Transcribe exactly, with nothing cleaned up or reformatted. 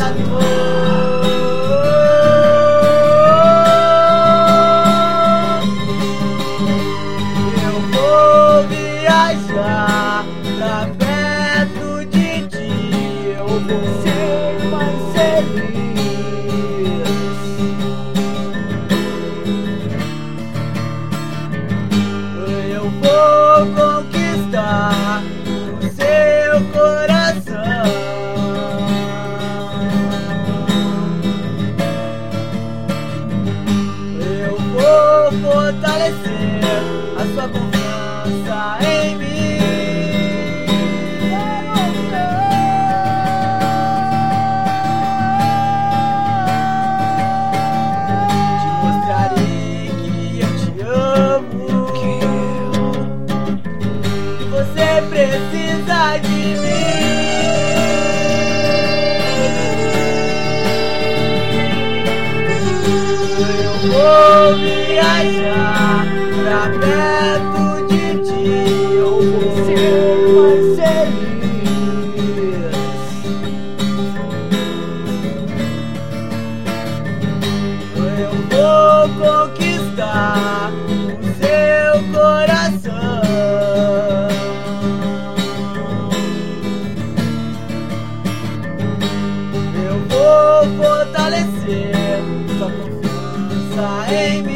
Eu vou viajar pra perto de ti, eu vou ser mais feliz. Eu vou conquistar o seu coração. Eu vou fortalecer a sua confiança em mim. Te mostrarei que eu te amo, que você precisa de mim. Eu vou viajar pra perto de ti, eu vou ser mais feliz. Eu vou conquistar o seu coração. Eu vou fortalecer sua confiança em mim.